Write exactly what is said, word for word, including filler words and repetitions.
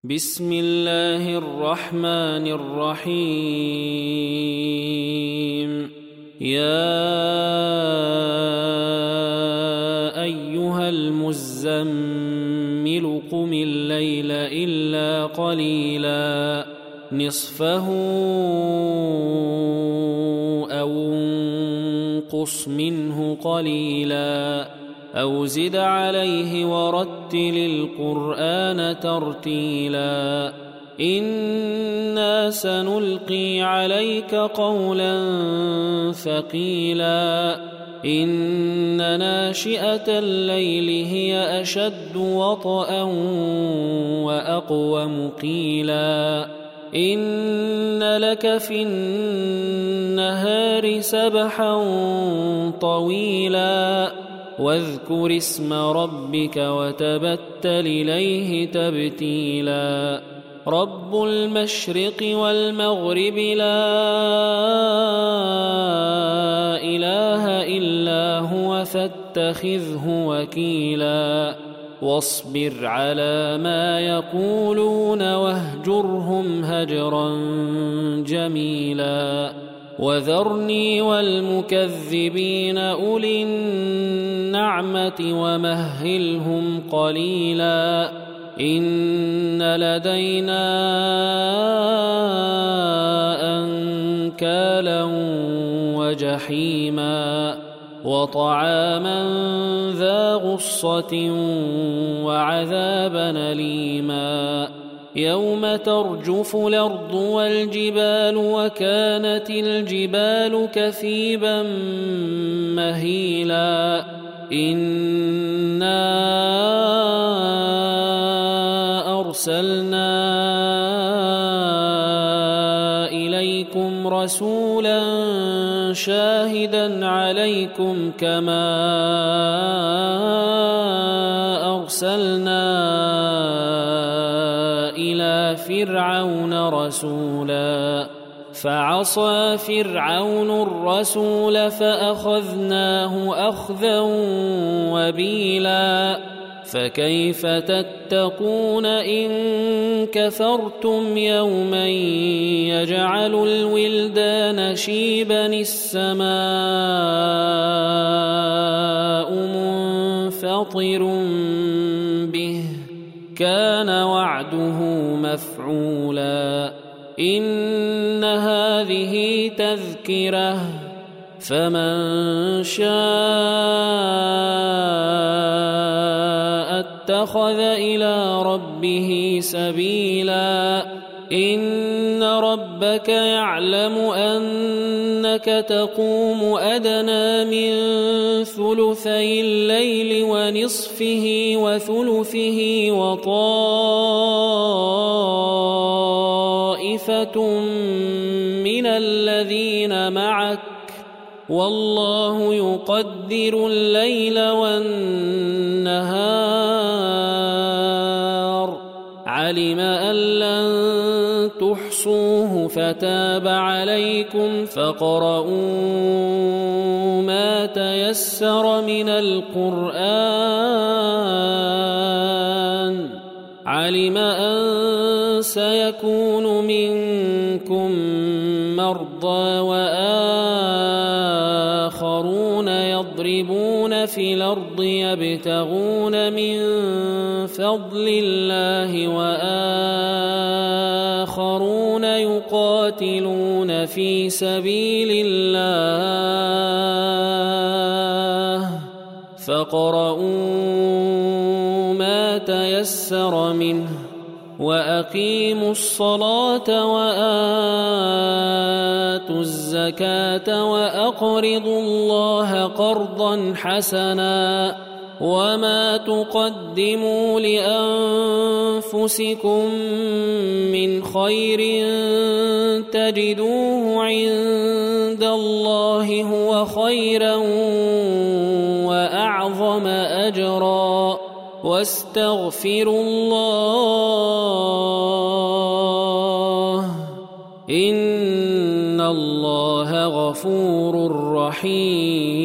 بسم الله الرحمن الرحيم يا أيها المزمل قم الليل إلا قليلا نصفه أو انقص منه قليلا أو زد عليه ورتل القرآن ترتيلا إنا سنلقي عليك قولا ثقيلا إن ناشئة الليل هي أشد وطئا وأقوم قيلا إن لك في النهار سبحا طويلا واذكر اسم ربك وتبتل إليه تبتيلا رب المشرق والمغرب لا إله إلا هو فاتخذه وكيلا واصبر على ما يقولون واهجرهم هجرا جميلا وذرني والمكذبين أولي النعمة ومهلهم قليلا إن لدينا أنكالا وجحيما وطعاما ذا غصة وعذابا أليما يوم ترجف الأرض والجبال وكانت الجبال كثيبا مهيلا إنا أرسلنا إليكم رسولا شاهدا عليكم كما أرسلنا إلى فرعون رسولا فعصى فرعون الرسول فأخذناه أخذا وبيلا فكيف تتقون إن كفرتم يوما يجعل الولدان شيبا السماء منفطر به كان وعده مفعولا إن هذه تذكرة فمن شاء اتخذ إلى ربه سبيلا إن ربك يعلم أنك تقوم أدنى من ثلثي الليل ونصفه وثلثه وطائفة من الذين معك والله يقدر الليل والنهار علم أن لن تحصوه فتاب عليكم فاقرؤوا ما تيسر من القرآن علم أن سيكون منكم مرضى وآخرون يضربون في الأرض يبتغون من فضل الله وآخرون يقاتلون في سبيل الله فاقرؤوا ما تيسر منه وأقيموا الصلاة وآتوا الزكاة وأقرضوا الله قرضا حسنا وما تقدموا لأنفسكم من خير تجدوه عند الله هو خيرا وأعظم أجرا واستغفروا الله إن الله غفور رحيم